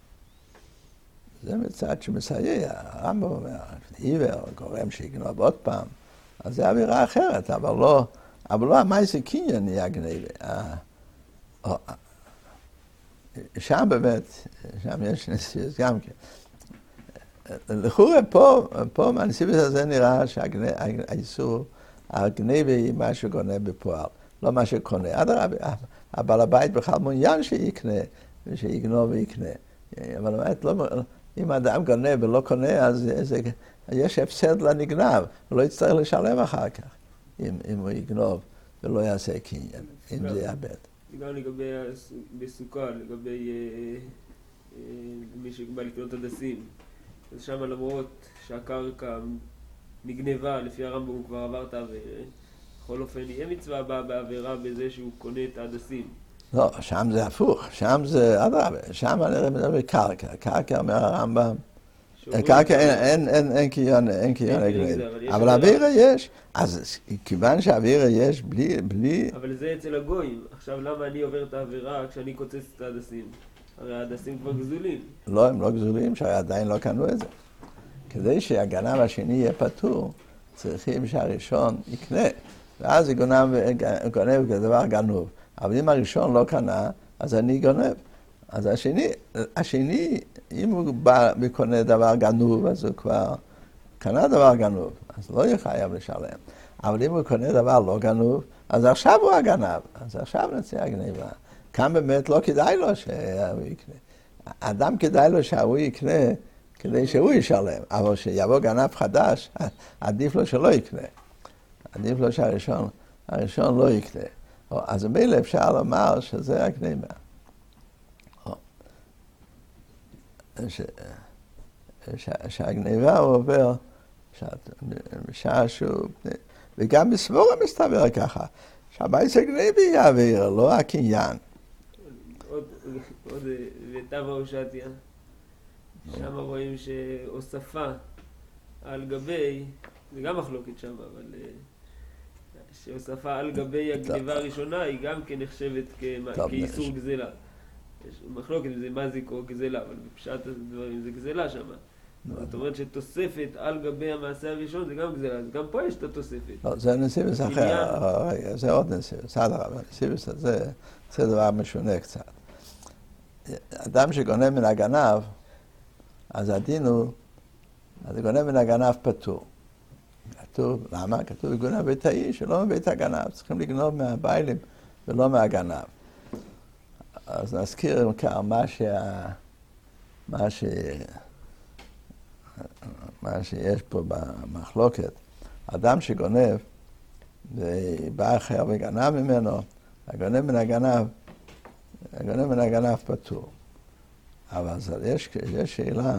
זה מצד שמסייע, הרמב"ם אומר, עיוור, גורם שיגנוב עוד פעם, אז זה עבירה אחרת, אבל לא, אבל לא המעשה קניין נהיה גניבה. שם באמת, שם יש נסיבות גם כן. לכאורה פה, פה מהנסיבוס הזה נראה שהאיסור, הגניבה היא מה שקונה בפועל, לא מה שקונה. אדרבה, הבעל הבית בכלל מעוניין שיקנה, ושיגנוב ויקנה. אבל באמת, לא, אם האדם גונב ולא קונה, אז זה, יש הפסד לנגנב, הוא לא יצטרך לשלם אחר כך, אם, אם הוא יגנוב ולא יעשה קניין, אם זה יאבד. גם לגבי בסוכה, לגבי אה, אה, מי שבא לקנות הדסים. אז שם למרות שהקרקע נגנבה, לפי הרמב"ם הוא כבר עבר את העבירה, בכל אופן יהיה מצווה באה בעבירה בזה שהוא קונה את ההדסים. לא, שם זה הפוך, שם זה, אדרבה, שם אני מדבר קרקע, קרקע אומר הרמב"ם, קרקע אין קיון, אין קיון הגניבה, אבל העבירה יש, אז כיוון שהעבירה יש בלי, בלי... אבל זה אצל הגויים, עכשיו למה אני עובר את העבירה כשאני קוצץ את ההדסים? הרי ההדסים כבר גזולים. לא, הם לא גזולים, שעדיין לא קנו את זה. כדי שהגנב השני יהיה פטור, צריכים שהראשון יקנה, ואז הוא גונב כדבר גנוב. אבל אם הראשון לא קנה, אז אני גונב. אז השני, השני, אם הוא בא וקונה דבר גנוב, אז הוא כבר קנה דבר גנוב, אז לא יהיה חייב לשלם. אבל אם הוא קונה דבר לא גנוב, אז עכשיו הוא הגנב, אז עכשיו נצא הגניבה. כאן באמת לא כדאי לו שהוא יקנה. אדם כדאי לו שהוא יקנה כדי שהוא ישלם, אבל שיבוא גנב חדש, עדיף לו שלא יקנה. עדיף לו שהראשון, הראשון לא יקנה. אז במילא אפשר לומר שזה הגניבה. ש... ש... שהגניבה הוא עובר, בשעה שהוא... וגם בסבורה מסתבר ככה, שהמעשה גניבה יהיה עבירה, לא הקניין. עוד, עוד, וטבע הושעתיה, שם רואים שהוספה על גבי, זה גם מחלוקת שם, אבל שהוספה על גבי הגניבה הראשונה היא גם כן נחשבת כאיסור גזלה. יש מחלוקת אם זה מזיק או גזלה, אבל בפשט הדברים זה גזלה שם. זאת אומרת שתוספת על גבי המעשה הראשון זה גם גזלה, אז גם פה יש את התוספת. לא, זה נסיבוס אחר, רגע, זה עוד נסיבוס, הנסיבוס הזה, זה דבר משונה קצת. אדם שגונב מן הגנב, אז הדין הוא, אז גונב מן הגנב פטור. כתוב, למה? כתוב גונב בית האיש, שלא מבית הגנב, צריכים לגנוב מהביילים ולא מהגנב. אז נזכיר כאן מה שה... מה ש... מה שיש פה במחלוקת. אדם שגונב, ובא אחר וגנב ממנו, הגונב מן הגנב, הגונב מן הגנב פטור. אבל יש, יש שאלה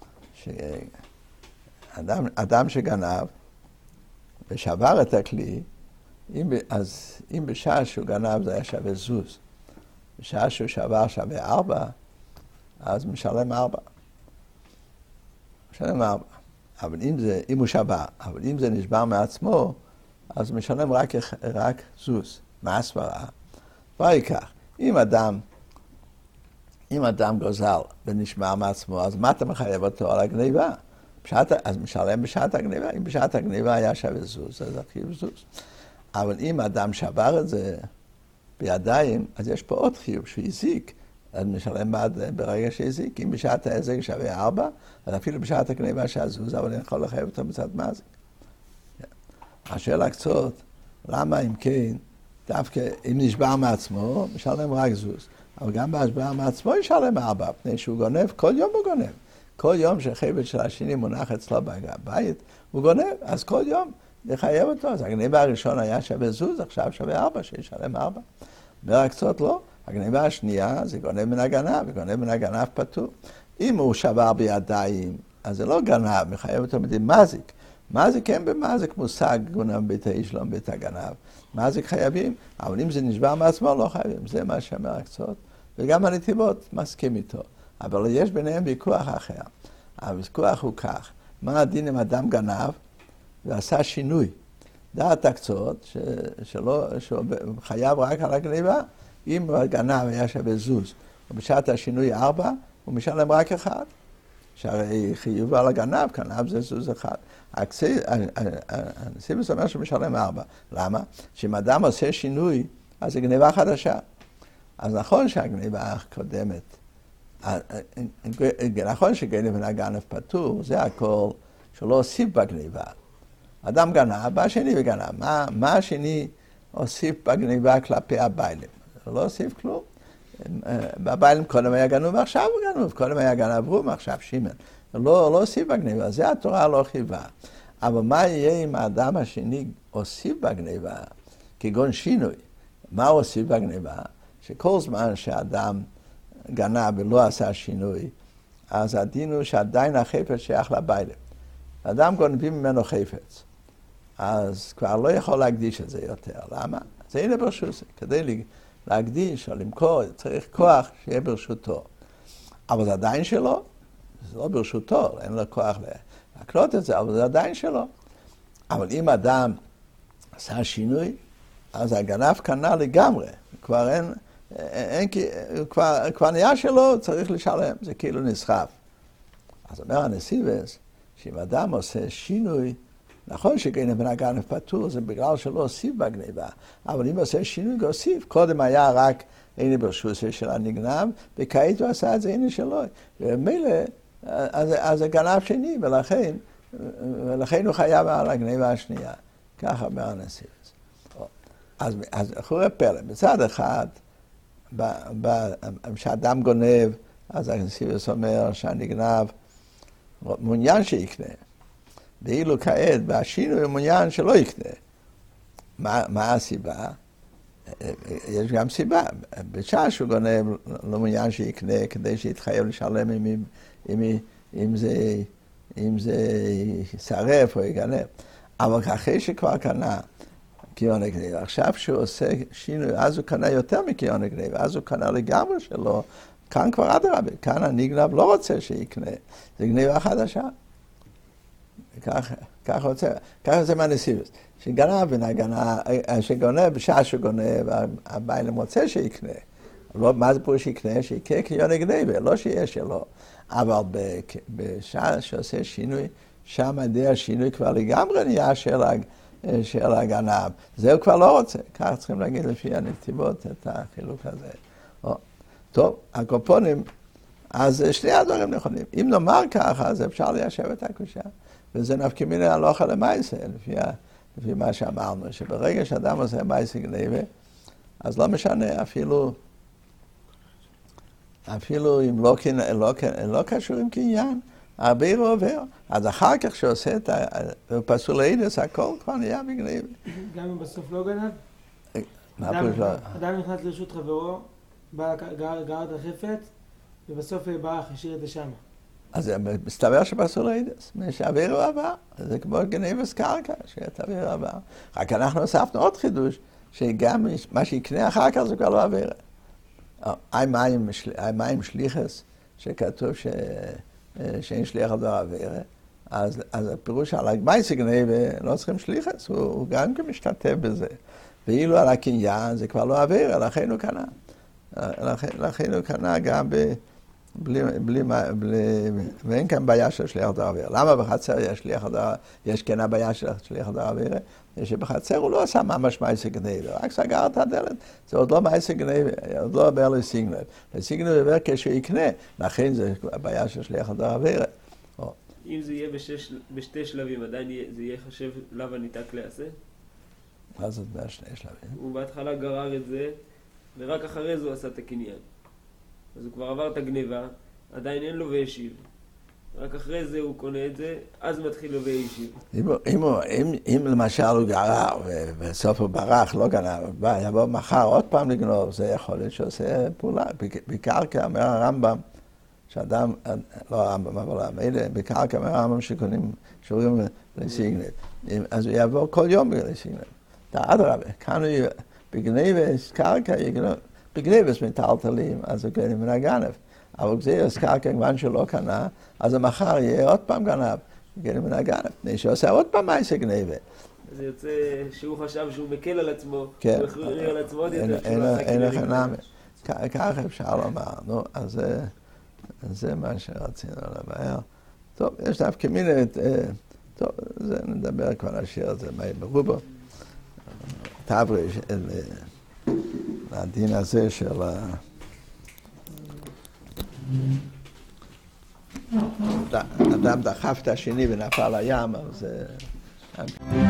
שאדם אדם שגנב ושבר את הכלי, אם, אז אם בשעה שהוא גנב זה היה שווה זוז, בשעה שהוא שבר שווה ארבע, אז משלם ארבע. משלם ארבע. אבל אם זה, אם הוא שבר, אבל אם זה נשבר מעצמו, אז משלם רק, רק זוז. מה הסברה? כבר ייקח. אם אדם, אם אם אדם גוזל ונשמר מעצמו, אז מה אתה מחייב אותו על הגניבה? בשעת, אז משלם בשעת הגניבה. אם בשעת הגניבה היה שווה זוז, אז החיוב זוז. אבל אם אדם שבר את זה בידיים, אז יש פה עוד חיוב שהוא הזיק. אז משלם בעד ברגע שהזיק. אם בשעת ההזק שווה ארבע, אז אפילו בשעת הגניבה שהזוז, אבל אני יכול לחייב אותו מצד מזיק. השאלה קצת, למה אם כן, דווקא אם נשבר מעצמו, משלם רק זוז. אבל גם בהשבר מעצמו ישלם ארבע, פני שהוא גונב, כל יום הוא גונב. כל יום שחבל של השני מונח אצלו בבית, הוא גונב, אז כל יום יחייב אותו. אז הגניבה הראשון היה שווה זוז, עכשיו שווה ארבע, שישלם ארבע. רק קצת לא. הגניבה השנייה זה גונב מן הגנב, וגונב מן הגנב פטור. אם הוא שבר בידיים, אז זה לא גנב, מחייב אותו מדין מזיק. מזיק אין במזיק מושג גונב בית האיש לא בית הגנב. מזיק חייבים, אבל אם זה נשבר מעצמו לא חייבים. זה מה שאומר הקצות. וגם הנתיבות מסכים איתו. אבל יש ביניהם ויכוח אחר. הוויכוח הוא כך, מה הדין אם אדם גנב ועשה שינוי? דעת הקצות ש... שלא, שהוא חייב רק על הגניבה, אם הגנב היה שווה זוז, ובשעת השינוי ארבע, הוא משלם רק אחד. שהרי חיוב על הגנב, גנב זה זוז אחד. הנסיבוס אומר שהוא משלם ארבע. למה? שאם אדם עושה שינוי, אז זה גניבה חדשה. אז נכון שהגניבה הקודמת, נכון שגנב וגנב פטור, זה הכל שלא הוסיף בגניבה. אדם גנב, בא השני וגנב. מה, מה השני הוסיף בגניבה כלפי הביילים? לא הוסיף כלום. בביילים קודם היה גנוב, עכשיו הוא גנוב. קודם היה גנב רום, עכשיו שימן. לא, לא הוסיף בגניבה, זה התורה לא חייבה. אבל מה יהיה אם האדם השני הוסיף בגניבה, כגון שינוי? מה הוא הוסיף בגניבה? שכל זמן שאדם גנב ולא עשה שינוי, אז הדין הוא שעדיין החפץ שייך לביילים. אדם גונבים ממנו חפץ, אז כבר לא יכול להקדיש את זה יותר. למה? זה הנה ברשות. כדי להקדיש או למכור, צריך כוח שיהיה ברשותו. אבל זה עדיין שלו, זה לא ברשותו, אין לו כוח להקנות את זה, אבל זה עדיין שלו. אבל אם אדם עשה שינוי, אז הגנב קנה לגמרי. כבר אין, אין, כבר, כבר נהיה שלו, צריך לשלם, זה כאילו נסחף. אז אומר הנסיבס, שאם אדם עושה שינוי, נכון שגנב וגנב פטור, זה בגלל שלא הוסיף בגניבה, אבל אם עושה שינוי, הוסיף. קודם היה רק הנה ברשות של הנגנב, וכעת הוא עשה את זה הנה שלו. ומילא, אז, אז זה גנב שני, ולכן, ולכן הוא חייב על הגניבה השנייה. ככה אומר הנסיבס. אז, אז אחרי פלא, בצד אחד, כשאדם גונב, אז הנסיבס אומר שהנגנב מעוניין שיקנה. ואילו כעת, והשינוי הוא מעוניין שלא יקנה. מה, מה הסיבה? יש גם סיבה. בשעה שהוא גונב, לא מעוניין שיקנה, כדי שיתחייב לשלם אם, אם, אם, אם זה, אם זה ישרף או יגנב. אבל אחרי שכבר קנה קיון הגניבה, עכשיו שהוא עושה שינוי, אז הוא קנה יותר מקיון הגניבה, אז הוא קנה לגמרי שלו. כאן כבר אדרבה, כאן הנגנב לא רוצה שיקנה. זה גניבה חדשה. ככה רוצה, ככה זה מהנסיבוס. שגנב ונגנב, שגונב, בשעה שגונב, הביילים רוצה שיקנה. לא, מה זה פה שיקנה? שיקנה קיון הגניבה, לא שיהיה שלו. אבל בשעה שעושה שינוי, שם ידי השינוי כבר לגמרי נהיה של, של הגנב. זה הוא כבר לא רוצה. כך צריכים להגיד לפי הנתיבות את החילוק הזה. או, טוב, הקופונים, אז שני הדברים נכונים. אם נאמר ככה, אז אפשר ליישב את הקושה. וזה נפקא מינה הלכה למעשה, לפי, לפי מה שאמרנו, שברגע שאדם עושה מעשה גניבה, אז לא משנה, אפילו, אפילו אם לא, לא, לא קשור עם קניין, הרבה הוא עובר. אז אחר כך שעושה את הפסול אידס, הכל כבר נהיה בגניבה. גם אם בסוף לא גנב? מה פירוש לא? אדם נכנס לרשות חברו, גר את החפץ, ובסוף ברח, השאיר את זה שמה. אז מסתבר שבסול אידס, שעביר הוא עבר. זה כמו גניבת קרקע, שתעביר עבר. רק אנחנו הוספנו עוד חידוש, שגם מה שיקנה אחר כך זה כבר לא עביר. אי מים שליחס, שכתוב ש... שאין שליח על דבר עביר, אז, אז הפירוש על הגמייסי גניבה לא צריכים שליחס, הוא, הוא גם משתתף בזה. ואילו על הקניין זה כבר לא עביר, לכן הוא קנה. לכן הוא קנה גם ב... בלי, בלי, בלי, ואין כאן בעיה של שליח דבר אוויר. למה בחצר יש שליח דבר, יש כן הבעיה של שליח דבר אוויר? יש שבחצר הוא לא עשה ממש מעשה גנבה, רק סגר את הדלת. זה עוד לא מעשה גנבה, עוד לא עבר לסיגנב. לסיגנב עבר כשהוא יקנה, לכן זה הבעיה של שליח דבר אוויר. אם זה יהיה בשש, בשתי שלבים, עדיין זה יהיה חשב לאו הניתק לעשה? מה זאת בשני שלבים? הוא בהתחלה גרר את זה, ורק אחרי זה הוא עשה את הקניין. אז הוא כבר עבר את הגניבה, עדיין אין לו וישיב. רק אחרי זה הוא קונה את זה, אז מתחיל לו וישיב. אם, אם, אם, אם למשל הוא גרר ובסוף הוא ברח, לא גנב, בא, יבוא מחר עוד פעם לגנוב, זה יכול להיות שעושה פעולה. בקרקע, אומר הרמב"ם, שאדם, לא הרמב"ם, אבל המילא, בקרקע, אומר הרמב"ם שקונים, שורים לסיגנב. אז הוא יבוא כל יום לסיגנב. אדרבה, כאן הוא בגניבת קרקע יגנוב. בגניבת מטלטלים, אז הוא קנה מן הגנב. אבל כשזה קרקע כיוון שלא קנה, אז המחר יהיה עוד פעם גנב, קנה מן הגנב. מי שעושה עוד פעם מעשה גניבה. זה יוצא שהוא חשב שהוא מקל על עצמו, כן. הוא החריר על עצמו עוד יותר. אין לך נמי. ככה אפשר לומר. נו, אז זה מה שרצינו לבאר. טוב, יש דווקא מיני, טוב, זה נדבר כבר נשאיר את זה ברובו. תעברי הדין הזה של אדם דחף את השני ונפל לים, אז